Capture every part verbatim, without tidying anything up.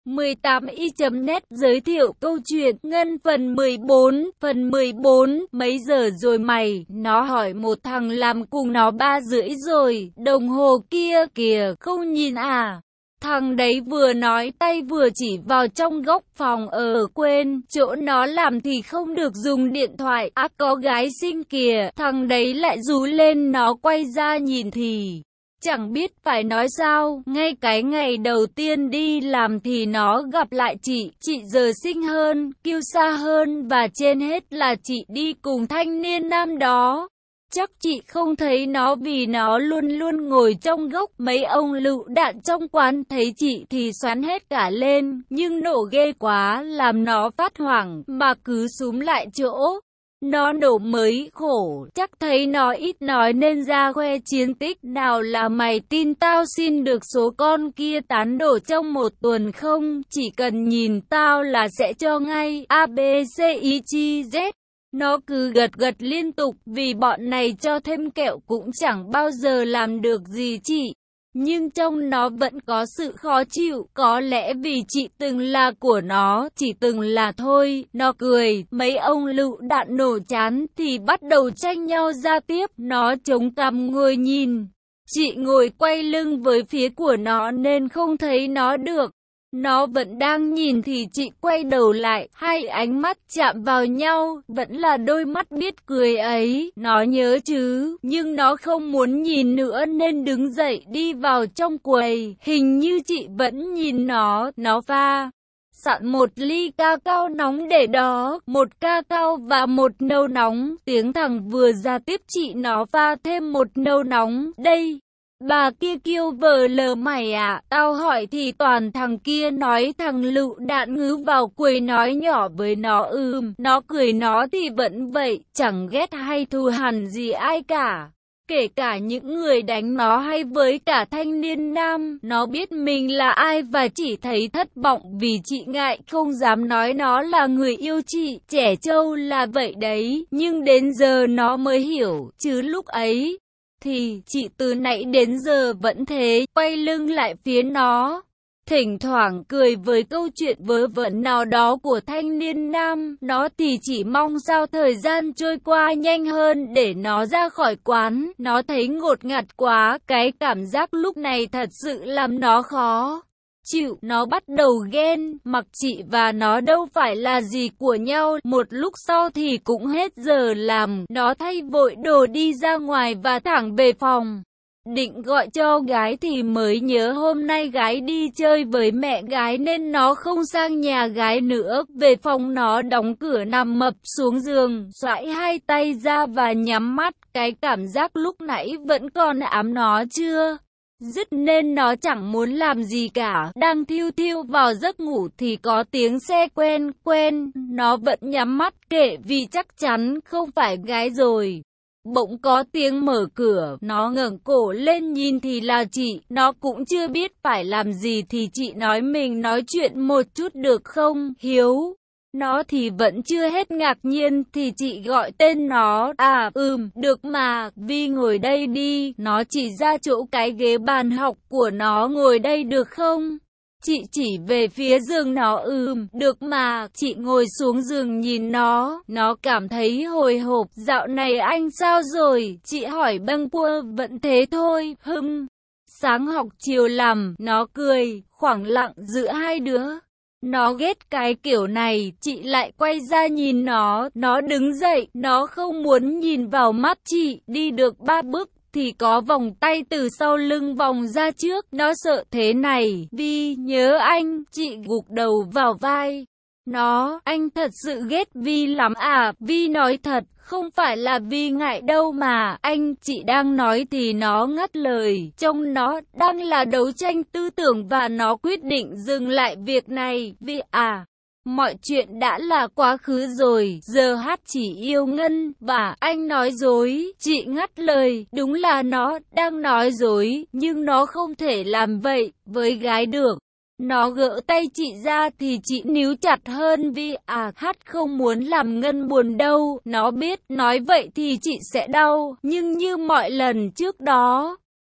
mười tám y chấm net giới thiệu câu chuyện Ngân phần mười bốn. Phần mười bốn, mấy giờ rồi mày? Nó hỏi một thằng làm cùng nó ba rưỡi rồi, đồng hồ kia kìa, không nhìn à? Thằng đấy vừa nói tay vừa chỉ vào trong góc phòng. Ờ quên, chỗ nó làm thì không được dùng điện thoại. Á có gái xinh kìa. Thằng đấy lại rú lên. Nó quay ra nhìn thì chẳng biết phải nói sao. Ngay cái ngày đầu tiên đi làm thì nó gặp lại chị. Chị giờ xinh hơn, kiêu sa hơn, và trên hết là chị đi cùng thanh niên nam đó. Chắc chị không thấy nó vì nó luôn luôn ngồi trong góc. Mấy ông lựu đạn trong quán thấy chị thì xoắn hết cả lên. Nhưng nổ ghê quá làm nó phát hoảng mà cứ súm lại chỗ. Nó nổ mới khổ, chắc thấy nó ít nói nên ra khoe chiến tích. Nào là mày tin tao xin được số con kia tán đổ trong một tuần không? Chỉ cần nhìn tao là sẽ cho ngay. A B C I chi Z. Nó cứ gật gật liên tục vì bọn này cho thêm kẹo cũng chẳng bao giờ làm được gì chị. Nhưng trong nó vẫn có sự khó chịu, có lẽ vì chị từng là của nó, chỉ từng là thôi. Nó cười, mấy ông lựu đạn nổ chán thì bắt đầu tranh nhau ra tiếp. Nó chống cằm ngồi nhìn. Chị ngồi quay lưng với phía của nó nên không thấy nó được. Nó vẫn đang nhìn thì chị quay đầu lại, hai ánh mắt chạm vào nhau, vẫn là đôi mắt biết cười ấy. Nó nhớ chứ, nhưng nó không muốn nhìn nữa nên đứng dậy đi vào trong quầy. Hình như chị vẫn nhìn nó, nó pha sẵn một ly ca cao nóng để đó, một ca cao và một nâu nóng. Tiếng thằng vừa ra tiếp chị nó pha thêm một nâu nóng, đây. Bà kia kêu vờ lờ mày à? Tao hỏi thì toàn thằng kia nói. Thằng lựu đạn ngứ vào quầy nói nhỏ với nó ừm. Nó cười nó thì vẫn vậy, chẳng ghét hay thù hằn gì ai cả. Kể cả những người đánh nó hay với cả thanh niên nam. Nó biết mình là ai và chỉ thấy thất vọng vì chị ngại không dám nói nó là người yêu chị. Trẻ trâu là vậy đấy, nhưng đến giờ nó mới hiểu, chứ lúc ấy thì chị từ nãy đến giờ vẫn thế, quay lưng lại phía nó. Thỉnh thoảng cười với câu chuyện vớ vẩn nào đó của thanh niên nam. Nó thì chỉ mong sao thời gian trôi qua nhanh hơn để nó ra khỏi quán. Nó thấy ngột ngạt quá, cái cảm giác lúc này thật sự làm nó khó chịu. Nó bắt đầu ghen, mặc chị và nó đâu phải là gì của nhau. Một lúc sau thì cũng hết giờ làm, nó thay vội đồ đi ra ngoài và thẳng về phòng. Định gọi cho gái thì mới nhớ hôm nay gái đi chơi với mẹ gái nên nó không sang nhà gái nữa. Về phòng nó đóng cửa nằm mập xuống giường, xoải hai tay ra và nhắm mắt. Cái cảm giác lúc nãy vẫn còn ám nó chưa dứt nên nó chẳng muốn làm gì cả. Đang thiêu thiêu vào giấc ngủ thì có tiếng xe quen quen. Nó vẫn nhắm mắt kệ vì chắc chắn không phải gái rồi. Bỗng có tiếng mở cửa, nó ngẩng cổ lên nhìn thì là chị. Nó cũng chưa biết phải làm gì thì chị nói mình nói chuyện một chút được không, Hiếu? Nó thì vẫn chưa hết ngạc nhiên thì chị gọi tên nó. À ừm, được mà, Vi ngồi đây đi. Nó chỉ ra chỗ cái ghế bàn học của nó, ngồi đây được không? Chị chỉ về phía giường nó. Ừm, được mà. Chị ngồi xuống giường nhìn nó. Nó cảm thấy hồi hộp. Dạo này anh sao rồi? Chị hỏi bâng quơ. Vẫn thế thôi. Hừm. Sáng học chiều làm. Nó cười. Khoảng lặng giữa hai đứa. Nó ghét cái kiểu này. Chị lại quay ra nhìn nó. Nó đứng dậy. Nó không muốn nhìn vào mắt chị. Đi được ba bước thì có vòng tay từ sau lưng vòng ra trước. Nó sợ thế này. Vi nhớ anh. Chị gục đầu vào vai nó. Anh thật sự ghét Vi lắm à? Vi nói thật, không phải là Vi ngại đâu mà. Anh, chị đang nói thì nó ngắt lời. Trông nó đang là đấu tranh tư tưởng và nó quyết định dừng lại việc này. Vi à, mọi chuyện đã là quá khứ rồi, giờ hát chỉ yêu Ngân, và anh nói dối. Chị ngắt lời, đúng là nó đang nói dối, nhưng nó không thể làm vậy với gái được. Nó gỡ tay chị ra thì chị níu chặt hơn. Vi à, hát không muốn làm Ngân buồn đâu. Nó biết nói vậy thì chị sẽ đau, nhưng như mọi lần trước đó,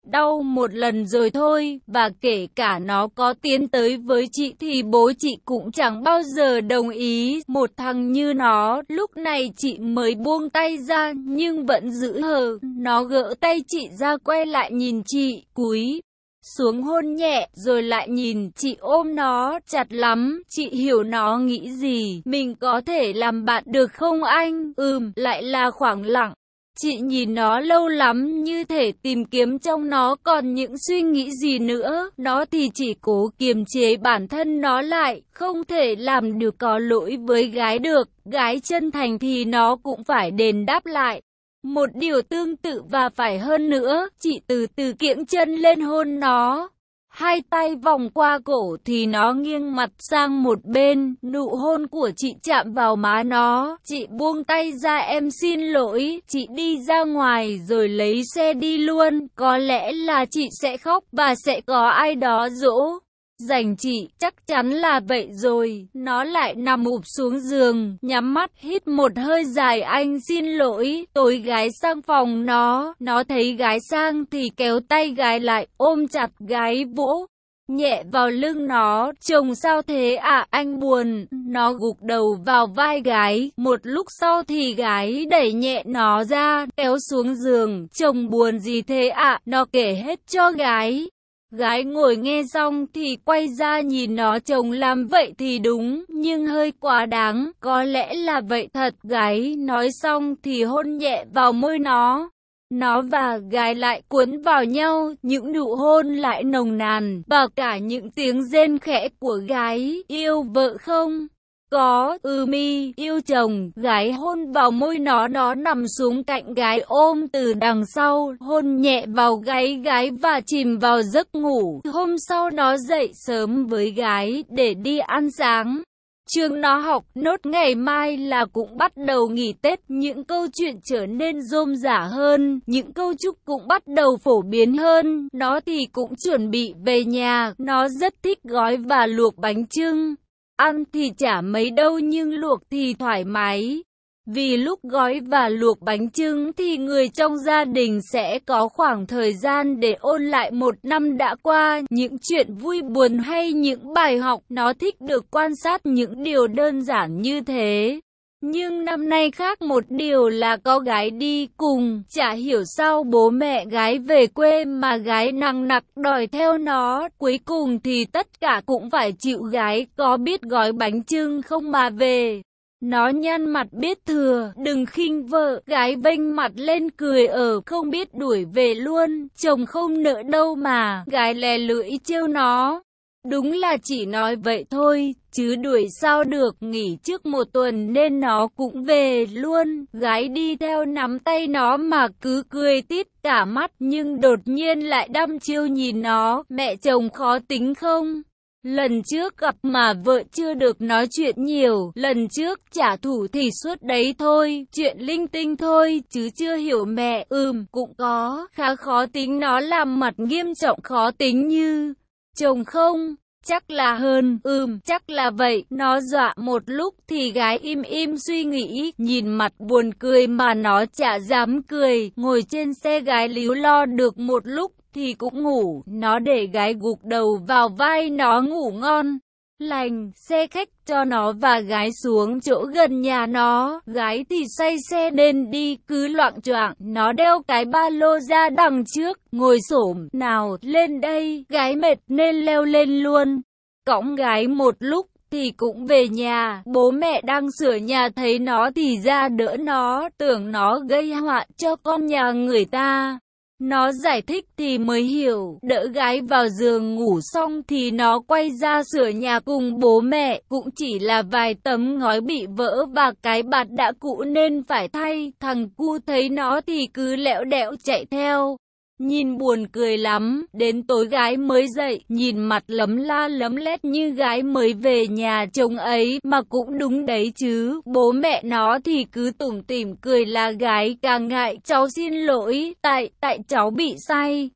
đau một lần rồi thôi, và kể cả nó có tiến tới với chị thì bố chị cũng chẳng bao giờ đồng ý. Một thằng như nó, lúc này chị mới buông tay ra, nhưng vẫn giữ hờ. Nó gỡ tay chị ra, quay lại nhìn chị, cúi xuống hôn nhẹ, rồi lại nhìn chị, ôm nó chặt lắm. Chị hiểu nó nghĩ gì. Mình có thể làm bạn được không anh? Ừm, lại là khoảng lặng. Chị nhìn nó lâu lắm, như thể tìm kiếm trong nó còn những suy nghĩ gì nữa. Nó thì chỉ cố kiềm chế bản thân nó lại, không thể làm được có lỗi với gái được. Gái chân thành thì nó cũng phải đền đáp lại một điều tương tự và phải hơn nữa. Chị từ từ kiễng chân lên hôn nó. Hai tay vòng qua cổ thì nó nghiêng mặt sang một bên. Nụ hôn của chị chạm vào má nó. Chị buông tay ra, em xin lỗi. Chị đi ra ngoài rồi lấy xe đi luôn. Có lẽ là chị sẽ khóc và sẽ có ai đó dỗ dành chị, chắc chắn là vậy rồi. Nó lại nằm ụp xuống giường, nhắm mắt hít một hơi dài, anh xin lỗi. Tối gái sang phòng nó, nó thấy gái sang thì kéo tay gái lại, ôm chặt gái, vỗ nhẹ vào lưng nó. Chồng sao thế ạ? À, anh buồn. Nó gục đầu vào vai gái. Một lúc sau thì gái đẩy nhẹ nó ra, kéo xuống giường. Chồng buồn gì thế ạ? À? Nó kể hết cho gái. Gái ngồi nghe xong thì quay ra nhìn nó, chồng làm vậy thì đúng, nhưng hơi quá đáng, có lẽ là vậy thật. Gái nói xong thì hôn nhẹ vào môi nó. Nó và gái lại cuốn vào nhau, những nụ hôn lại nồng nàn, và cả những tiếng rên khẽ của gái. Yêu vợ không? Có, ừ mi, yêu chồng. Gái hôn vào môi nó, nó nằm xuống cạnh gái, ôm từ đằng sau, hôn nhẹ vào gáy gái và chìm vào giấc ngủ. Hôm sau nó dậy sớm với gái để đi ăn sáng. Trường nó học nốt ngày mai là cũng bắt đầu nghỉ Tết, những câu chuyện trở nên rôm rả hơn, những câu chúc cũng bắt đầu phổ biến hơn. Nó thì cũng chuẩn bị về nhà, nó rất thích gói và luộc bánh chưng. Ăn thì chả mấy đâu nhưng luộc thì thoải mái. Vì lúc gói và luộc bánh chưng thì người trong gia đình sẽ có khoảng thời gian để ôn lại một năm đã qua, những chuyện vui buồn hay những bài học. Nó thích được quan sát những điều đơn giản như thế. Nhưng năm nay khác một điều là có gái đi cùng. Chả hiểu sao bố mẹ gái về quê mà gái nằng nặc đòi theo nó. Cuối cùng thì tất cả cũng phải chịu. Gái có biết gói bánh chưng không mà về. Nó nhăn mặt biết thừa, đừng khinh vợ. Gái vênh mặt lên cười ở, không biết đuổi về luôn. Chồng không nợ đâu mà. Gái lè lưỡi trêu nó. Đúng là chỉ nói vậy thôi, chứ đuổi sao được. Nghỉ trước một tuần nên nó cũng về luôn. Gái đi theo nắm tay nó mà cứ cười tít cả mắt, nhưng đột nhiên lại đăm chiêu nhìn nó. Mẹ chồng khó tính không? Lần trước gặp mà vợ chưa được nói chuyện nhiều, lần trước trả thù thì suốt đấy thôi, chuyện linh tinh thôi, chứ chưa hiểu mẹ. Ừm, cũng có, khá khó tính. Nó làm mặt nghiêm trọng, khó tính như chồng không? Chắc là hơn. Ừm, chắc là vậy. Nó dọa một lúc thì gái im im suy nghĩ, nhìn mặt buồn cười mà nó chả dám cười. Ngồi trên xe gái líu lo được một lúc thì cũng ngủ. Nó để gái gục đầu vào vai nó ngủ ngon lành. Xe khách cho nó và gái xuống chỗ gần nhà nó. Gái thì say xe nên đi cứ loạng choạng. Nó đeo cái ba lô ra đằng trước, ngồi xổm, nào lên đây. Gái mệt nên leo lên luôn. Cõng gái một lúc thì cũng về nhà. Bố mẹ đang sửa nhà thấy nó thì ra đỡ nó, tưởng nó gây họa cho con nhà người ta. Nó giải thích thì mới hiểu, đỡ gái vào giường ngủ xong thì nó quay ra sửa nhà cùng bố mẹ. Cũng chỉ là vài tấm ngói bị vỡ và cái bạt đã cũ nên phải thay. Thằng cu thấy nó thì cứ lẹo đẹo chạy theo. Nhìn buồn cười lắm, đến tối gái mới dậy, nhìn mặt lấm la lấm lét như gái mới về nhà chồng ấy, mà cũng đúng đấy chứ, bố mẹ nó thì cứ tủm tỉm cười là gái càng ngại. Cháu xin lỗi, tại, tại cháu bị say.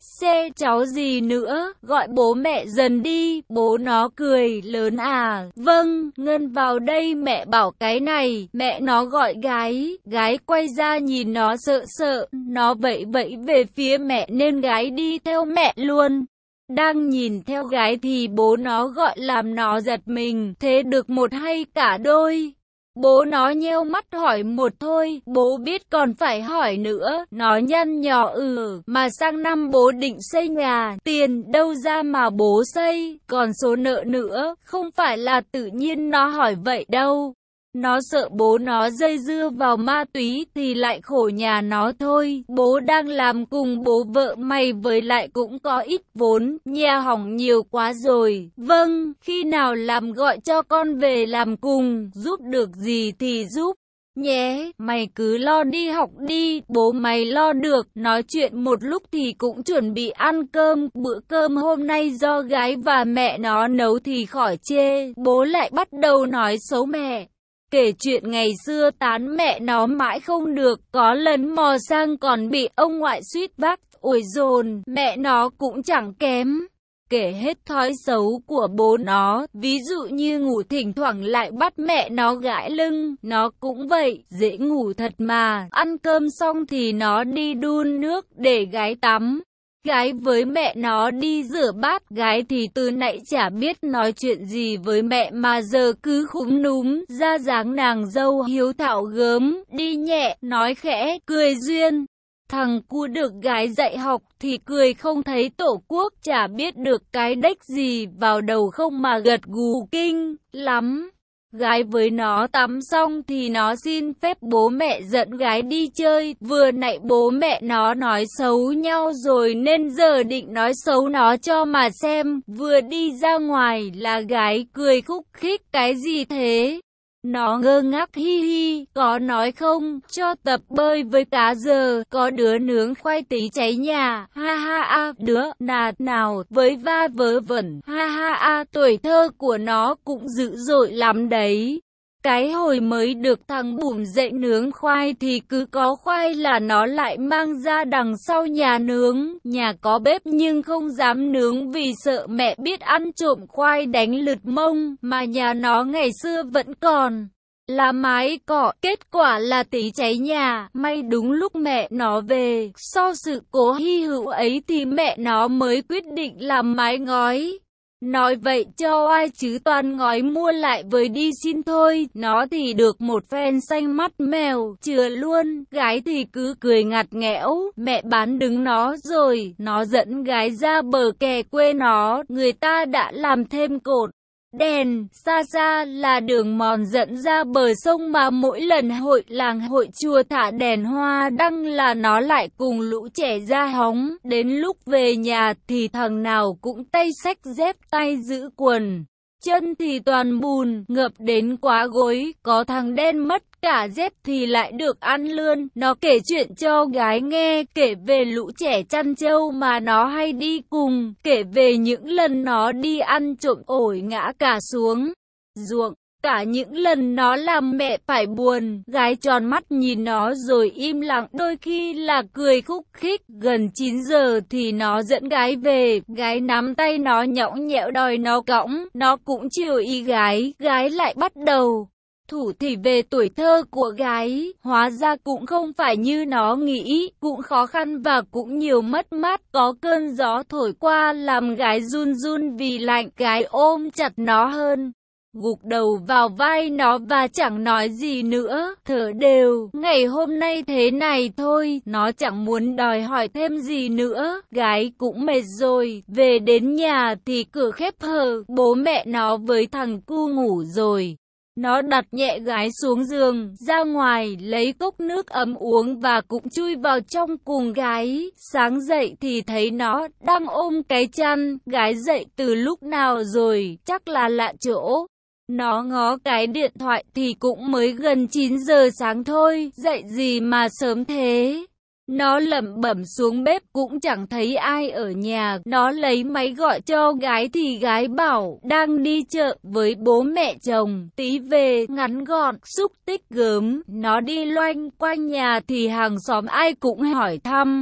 xe cháu gì nữa, gọi bố mẹ dần đi. Bố nó cười lớn à, vâng, Ngân vào đây mẹ bảo cái này. Mẹ nó gọi gái, gái quay ra nhìn nó sợ sợ, nó vẫy vẫy về phía mẹ nên gái đi theo mẹ luôn. Đang nhìn theo gái thì bố nó gọi làm nó giật mình, thế được một hay cả đôi? Bố nó nheo mắt hỏi một thôi, bố biết còn phải hỏi nữa, nó nhăn nhó ừ, mà sang năm bố định xây nhà, tiền đâu ra mà bố xây, còn số nợ nữa, không phải là tự nhiên nó hỏi vậy đâu. Nó sợ bố nó dây dưa vào ma túy thì lại khổ nhà nó thôi. Bố đang làm cùng bố vợ mày với lại cũng có ít vốn, nhà hỏng nhiều quá rồi. Vâng, khi nào làm gọi cho con về làm cùng, giúp được gì thì giúp nhé, mày cứ lo đi học đi, bố mày lo được. Nói chuyện một lúc thì cũng chuẩn bị ăn cơm, bữa cơm hôm nay do gái và mẹ nó nấu thì khỏi chê. Bố lại bắt đầu nói xấu mẹ, kể chuyện ngày xưa tán mẹ nó mãi không được, có lần mò sang còn bị ông ngoại suýt vác, ôi dồn, mẹ nó cũng chẳng kém. Kể hết thói xấu của bố nó, ví dụ như ngủ thỉnh thoảng lại bắt mẹ nó gãi lưng, nó cũng vậy, dễ ngủ thật mà, ăn cơm xong thì nó đi đun nước để gái tắm. Gái với mẹ nó đi rửa bát, gái thì từ nãy chả biết nói chuyện gì với mẹ mà giờ cứ khúm núm, ra dáng nàng dâu hiếu thảo gớm, đi nhẹ, nói khẽ, cười duyên. Thằng cu được gái dạy học thì cười không thấy tổ quốc, chả biết được cái đếch gì vào đầu không mà gật gù kinh lắm. Gái với nó tắm xong thì nó xin phép bố mẹ dẫn gái đi chơi, vừa nãy bố mẹ nó nói xấu nhau rồi nên giờ định nói xấu nó cho mà xem, vừa đi ra ngoài là gái cười khúc khích cái gì thế? Nó ngơ ngác hi hi, có nói không, cho tập bơi với cá giờ, có đứa nướng khoai tây cháy nhà, ha ha a, đứa nà nào, với va vớ vẩn, ha ha a, tuổi thơ của nó cũng dữ dội lắm đấy. Cái hồi mới được thằng Bùm dạy nướng khoai thì cứ có khoai là nó lại mang ra đằng sau nhà nướng, nhà có bếp nhưng không dám nướng vì sợ mẹ biết ăn trộm khoai đánh lượt mông, mà nhà nó ngày xưa vẫn còn là mái cọ, kết quả là tí cháy nhà. May đúng lúc mẹ nó về, sau sự cố hy hữu ấy thì mẹ nó mới quyết định làm mái ngói. Nói vậy cho ai chứ toàn ngói mua lại với đi xin thôi. Nó thì được một phen xanh mắt mèo chừa luôn. Gái thì cứ cười ngặt nghẽo, mẹ bán đứng nó rồi. Nó dẫn gái ra bờ kè quê nó, người ta đã làm thêm cột đèn, xa xa là đường mòn dẫn ra bờ sông, mà mỗi lần hội làng hội chùa thả đèn hoa đăng là nó lại cùng lũ trẻ ra hóng. Đến lúc về nhà thì thằng nào cũng tay xách dép, tay giữ quần, chân thì toàn bùn, ngập đến quá gối, có thằng đen mất cả dép thì lại được ăn lươn. Nó kể chuyện cho gái nghe, kể về lũ trẻ chăn trâu mà nó hay đi cùng, kể về những lần nó đi ăn trộm ổi ngã cả xuống ruộng, cả những lần nó làm mẹ phải buồn. Gái tròn mắt nhìn nó rồi im lặng, đôi khi là cười khúc khích. Gần chín giờ thì nó dẫn gái về, gái nắm tay nó nhõng nhẽo đòi nó cõng, nó cũng chiều ý gái, gái lại bắt đầu thủ thì về tuổi thơ của gái. Hóa ra cũng không phải như nó nghĩ, cũng khó khăn và cũng nhiều mất mát. Có cơn gió thổi qua làm gái run run vì lạnh, gái ôm chặt nó hơn, gục đầu vào vai nó và chẳng nói gì nữa, thở đều. Ngày hôm nay thế này thôi, nó chẳng muốn đòi hỏi thêm gì nữa. Gái cũng mệt rồi, về đến nhà thì cửa khép hờ, bố mẹ nó với thằng cu ngủ rồi. Nó đặt nhẹ gái xuống giường, ra ngoài lấy cốc nước ấm uống và cũng chui vào trong cùng gái. Sáng dậy thì thấy nó đang ôm cái chăn. Gái dậy từ lúc nào rồi, chắc là lạ chỗ. Nó ngó cái điện thoại thì cũng mới gần chín giờ sáng thôi, dậy gì mà sớm thế. Nó lẩm bẩm xuống bếp cũng chẳng thấy ai ở nhà. Nó lấy máy gọi cho gái thì gái bảo đang đi chợ với bố mẹ chồng, tí về, ngắn gọn, xúc tích gớm. Nó đi loanh quanh nhà thì hàng xóm ai cũng hỏi thăm.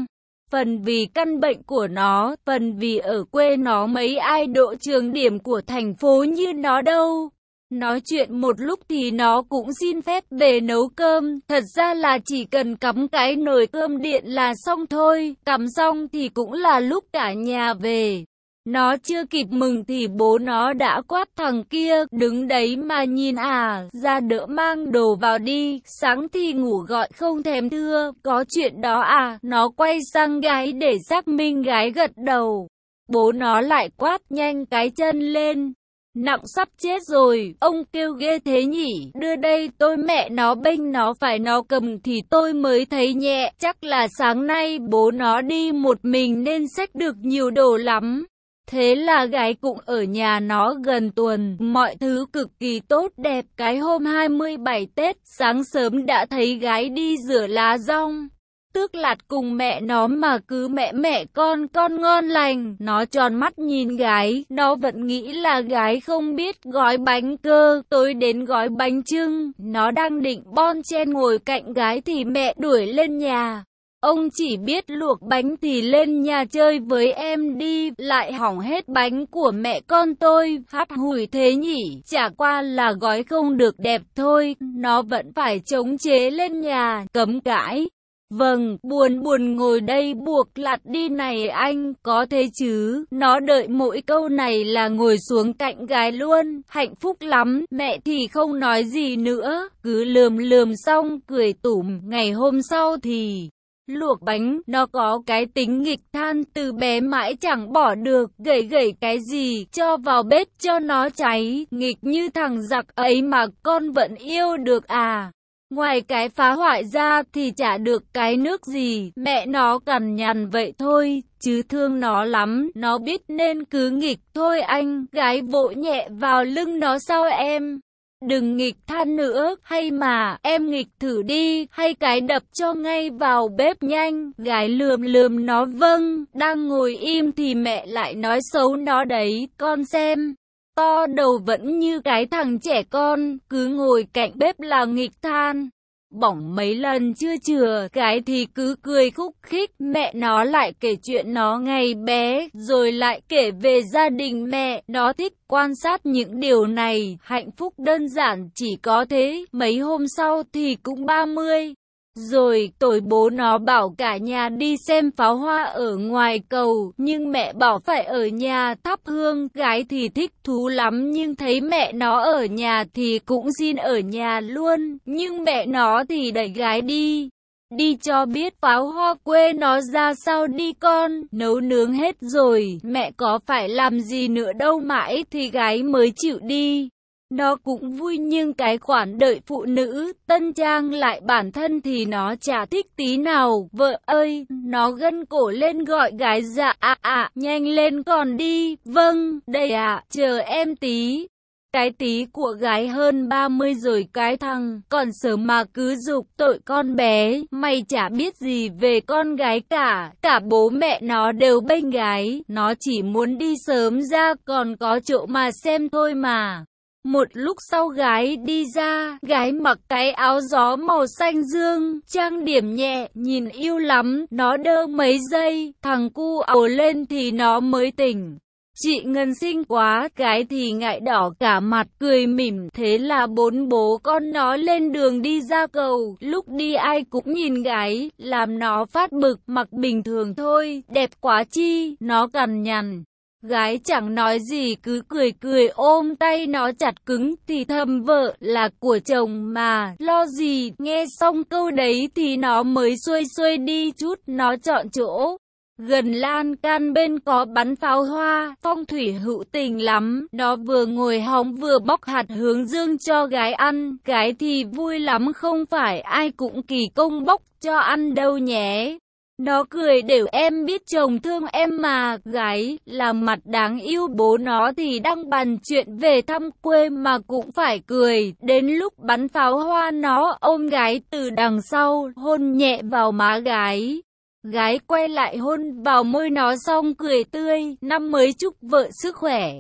Phần vì căn bệnh của nó, phần vì ở quê nó mấy ai độ trường điểm của thành phố như nó đâu. Nói chuyện một lúc thì nó cũng xin phép về nấu cơm, thật ra là chỉ cần cắm cái nồi cơm điện là xong thôi, cắm xong thì cũng là lúc cả nhà về. Nó chưa kịp mừng thì bố nó đã quát thằng kia, đứng đấy mà nhìn à, ra đỡ mang đồ vào đi, sáng thì ngủ gọi không thèm thưa, có chuyện đó à, nó quay sang gái để xác minh, gái gật đầu. Bố nó lại quát nhanh cái chân lên. Nặng sắp chết rồi, ông kêu ghê thế nhỉ, đưa đây tôi mẹ nó bênh nó phải nó cầm thì tôi mới thấy nhẹ, chắc là sáng nay bố nó đi một mình nên xách được nhiều đồ lắm. Thế là gái cũng ở nhà nó gần tuần, mọi thứ cực kỳ tốt đẹp. Cái hôm hai mươi bảy Tết, sáng sớm đã thấy gái đi rửa lá dong, tước lạt cùng mẹ nó mà cứ mẹ mẹ con con ngon lành. Nó tròn mắt nhìn gái, nó vẫn nghĩ là gái không biết gói bánh cơ. Tối đến gói bánh chưng, nó đang định bon chen ngồi cạnh gái thì mẹ đuổi lên nhà. Ông chỉ biết luộc bánh thì lên nhà chơi với em đi, lại hỏng hết bánh của mẹ con tôi, hắt hủi thế nhỉ, chả qua là gói không được đẹp thôi, nó vẫn phải chống chế lên nhà, cấm cãi. Vâng, buồn buồn ngồi đây buộc lặt đi này anh, có thế chứ, nó đợi mỗi câu này là ngồi xuống cạnh gái luôn, hạnh phúc lắm, mẹ thì không nói gì nữa, cứ lườm lườm xong cười tủm. Ngày hôm sau thì luộc bánh, nó có cái tính nghịch than từ bé mãi chẳng bỏ được, gẩy gẩy cái gì, cho vào bếp cho nó cháy, nghịch như thằng giặc ấy mà con vẫn yêu được à. Ngoài cái phá hoại ra thì chả được cái nước gì, mẹ nó cằn nhằn vậy thôi, chứ thương nó lắm, nó biết nên cứ nghịch thôi anh, gái vỗ nhẹ vào lưng nó sao em. Đừng nghịch than nữa, hay mà, em nghịch thử đi, hay cái đập cho ngay vào bếp nhanh. Gái lườm lườm nó vâng, đang ngồi im thì mẹ lại nói xấu nó đấy, con xem. To đầu vẫn như cái thằng trẻ con, cứ ngồi cạnh bếp là nghịch than. Bỏng mấy lần chưa chừa, cái thì cứ cười khúc khích, mẹ nó lại kể chuyện nó ngày bé, rồi lại kể về gia đình mẹ, nó thích quan sát những điều này, hạnh phúc đơn giản chỉ có thế, mấy hôm sau thì cũng ba mươi. Rồi tối bố nó bảo cả nhà đi xem pháo hoa ở ngoài cầu, nhưng mẹ bảo phải ở nhà thắp hương, gái thì thích thú lắm nhưng thấy mẹ nó ở nhà thì cũng xin ở nhà luôn, nhưng mẹ nó thì đẩy gái đi. Đi cho biết pháo hoa quê nó ra sao đi con, nấu nướng hết rồi, mẹ có phải làm gì nữa đâu mãi thì gái mới chịu đi. Nó cũng vui nhưng cái khoản đợi phụ nữ, tân trang lại bản thân thì nó chả thích tí nào. Vợ ơi, nó gân cổ lên gọi gái dạ ạ à, à, nhanh lên còn đi, vâng, đây ạ, à, chờ em tí. Cái tí của gái hơn ba mươi rồi cái thằng, còn sớm mà cứ giục tội con bé, mày chả biết gì về con gái cả, cả bố mẹ nó đều bênh gái, nó chỉ muốn đi sớm ra còn có chỗ mà xem thôi mà. Một lúc sau gái đi ra, gái mặc cái áo gió màu xanh dương, trang điểm nhẹ, nhìn yêu lắm, nó đơ mấy giây, thằng cu ồ lên thì nó mới tỉnh. Chị Ngân xinh quá, gái thì ngại đỏ cả mặt, cười mỉm, thế là bốn bố con nó lên đường đi ra cầu, lúc đi ai cũng nhìn gái, làm nó phát bực, mặc bình thường thôi, đẹp quá chi, nó cằn nhằn. Gái chẳng nói gì cứ cười cười ôm tay nó chặt cứng thì thầm vợ là của chồng mà, lo gì, nghe xong câu đấy thì nó mới xuôi xuôi đi chút, nó chọn chỗ gần lan can bên có bắn pháo hoa, phong thủy hữu tình lắm, nó vừa ngồi hóng vừa bóc hạt hướng dương cho gái ăn, gái thì vui lắm không phải ai cũng kỳ công bóc cho ăn đâu nhé. Nó cười đều em biết chồng thương em mà, gái là mặt đáng yêu, bố nó thì đang bàn chuyện về thăm quê mà cũng phải cười, đến lúc bắn pháo hoa nó ôm gái từ đằng sau, hôn nhẹ vào má gái. Gái quay lại hôn vào môi nó xong cười tươi, năm mới chúc vợ sức khỏe,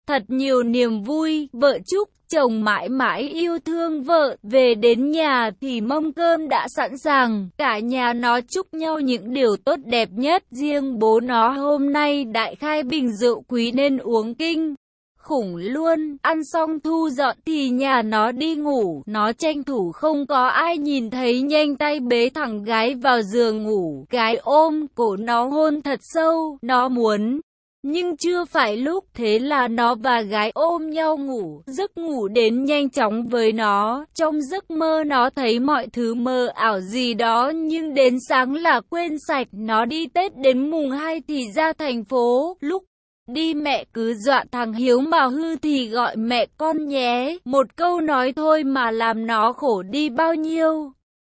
thật nhiều niềm vui, vợ chúc chồng mãi mãi yêu thương vợ. Về đến nhà thì mâm cơm đã sẵn sàng, cả nhà nó chúc nhau những điều tốt đẹp nhất. Riêng bố nó hôm nay đại khai bình rượu quý nên uống kinh khủng luôn. Ăn xong thu dọn thì nhà nó đi ngủ, nó tranh thủ không có ai nhìn thấy nhanh tay bế thằng gái vào giường ngủ. Gái ôm cổ nó hôn thật sâu, nó muốn nhưng chưa phải lúc, thế là nó và gái ôm nhau ngủ. Giấc ngủ đến nhanh chóng với nó, trong giấc mơ nó thấy mọi thứ mơ ảo gì đó nhưng đến sáng là quên sạch. Nó đi Tết đến mùng hai thì ra thành phố, lúc đi mẹ cứ dọa thằng Hiếu mà hư thì gọi mẹ con nhé. Một câu nói thôi mà làm nó khổ đi bao nhiêu.